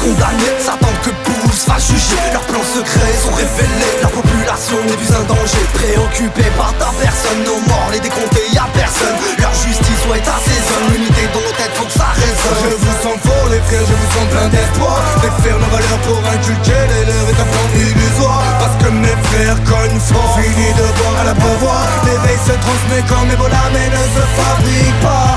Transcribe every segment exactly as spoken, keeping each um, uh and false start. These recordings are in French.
condamnés s'attendent que pousse va juger. Leurs plans secrets sont révélés. La population n'est plus un danger. Préoccupée par ta personne, nos morts les décomptés, y'a personne. Leur justice ouais assaisonne. L'unité dans nos têtes faut que ça résonne. Je vous sens fort les frères, je vous sens plein d'espoir. Défaire nos valeurs pour inculquer les leurs est un plan illusoire. Parce que mes frères cognent fort. Fini de boire à la pouvoir. L'éveil se transmet comme Ebola mais ne se fabrique pas.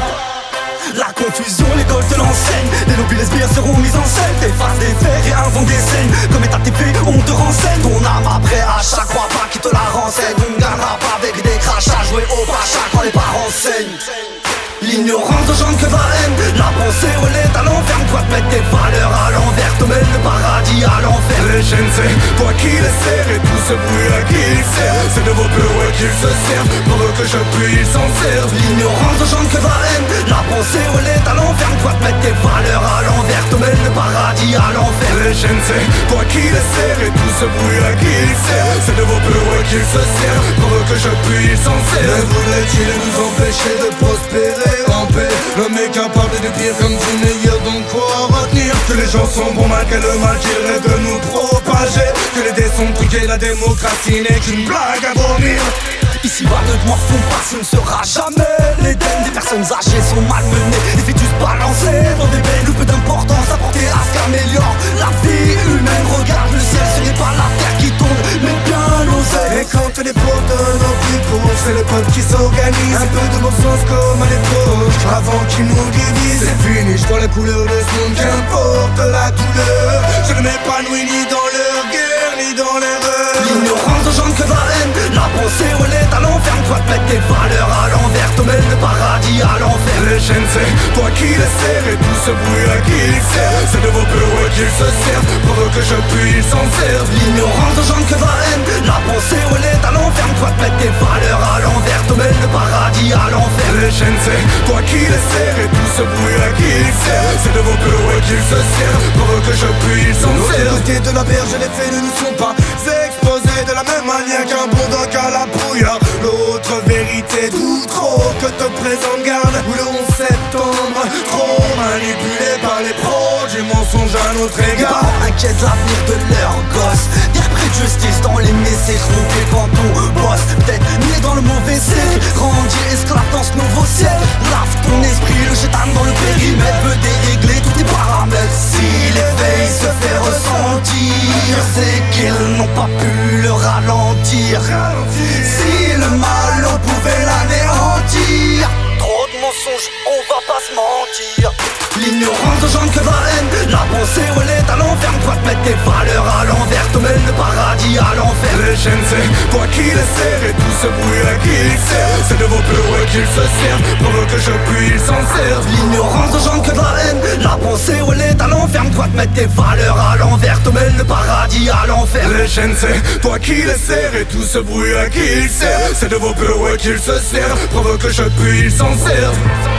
La confusion, l'école te l'enseigne. Les lobbies lesbiennes seront mises en scène. T'effaces des faits et inventent des scènes. Comme état T V, on te renseigne. Ton âme après achat, crois pas qui te la renseigne. On ne gagnera pas avec des crachats. Jouer au pacha quand les parents saignent. L'ignorance de gens que va haine. La pensée où elle est à l'enfer. Toi te mettre tes valeurs à l'envers. Te mène le paradis à l'enfer. Les chaînes c'est toi qui les sers. Et tout ce bruit à qui il sert. C'est de vos peurs qu'ils se servent. Pour eux que je puis ils s'en servent. L'ignorance de gens que va haine. La pensée où elle est à l'enfer. Toi te mettre tes valeurs à l'envers. Te mène le paradis à l'enfer. Les chaînes c'est toi qui les sers. Et tout ce bruit à qui il sert. C'est de vos peurs qu'ils se servent. Pour eux que je puis ils s'en servent. Mais voulait-il nous empêcher de prospérer en paix? L'homme est capable de pire comme du meilleur. Donc quoi retenir? Que les gens sont bons malgré le mal qu'ils rêvent de nous propager. Que les dés sont truqués, la démocratie n'est qu'une blague à vomir. Ici bas ne te morfons pas, ce ne sera jamais l'Éden. Des personnes âgées sont malmenées, des fœtus balancés dans des bains. Le peu d'importance apportée à ce qu'améliore la vie humaine. Regarde le ciel, ce n'est pas la terre qui tombe, mais bien l'oseille. Et quand les pauvres donnent envie pour, c'est le peuple qui s'organise. Un peu de bon sens comme à l'époque, avant qu'ils nous divisent. C'est fini, je vois la couleur de ce monde, qu'importe la douleur. Je ne m'épanouis ni dans leur guerre, ni dans l'erreur. L'ignorance de gens que va haine. La pensée où elle est à l'enfer. Toi te mettre tes valeurs à l'envers. Te mène le paradis à l'enfer. Les chaînes c'est toi qui les sers. Et tout ce bruit à qui il sert. C'est de vos peurs qu'ils se servent. Pour eux que je puis ils s'en servent. L'ignorance de gens que va haine. La pensée où elle est à l'enfer. Toi te mettre tes valeurs à l'envers. Te mène le paradis à l'enfer. Les chaînes c'est toi qui les sers. Et tout ce bruit à qui il sert. C'est de vos peurs qu'ils se servent. Pour eux que je puis ils s'en servent. L'autre côté de la berge, les faits ne nous sont pas exposés de la même manière qu'un bulldog à la brouillard. L'autre vérité, tout trop que te présente garde. Ou le onze septembre, trop manipulé par les pros du mensonge à notre égard. Pas inquiète l'avenir de leurs gosses. Des repris de justice dans les messieurs trompés quand on bosse. Peut-être né dans le mauvais siècle, grandi esclave dans ce nouveau ciel. Lave ton esprit, le chétan dans le périmètre veut dérégler tous tes paramètres. Si l'éveil se fait ressentir, c'est qu'ils n'ont pas pu le ralentir. Si le mal on pouvait l'anéantir. Trop de mensonges, on va pas se mentir. L'ignorance de gens que va haine. La pensée où elle est à l'enfer. Toi te mettre tes valeurs à l'envers. Te mène le paradis à l'enfer. Les chaînes c'est toi qui les sers. Et tout ce bruit à qui il sert. C'est de vos peurs qu'ils se servent. Pour eux que je puis ils s'en servent. L'ignorance de gens que va haine. La pensée où elle est à l'enfer. Toi te mettre tes valeurs à l'envers. Te mène le paradis à l'enfer. Les chaînes c'est toi qui les sers. Et tout ce bruit à qui il sert. C'est de vos peurs qu'ils se servent. Pour eux que je puis ils s'en servent.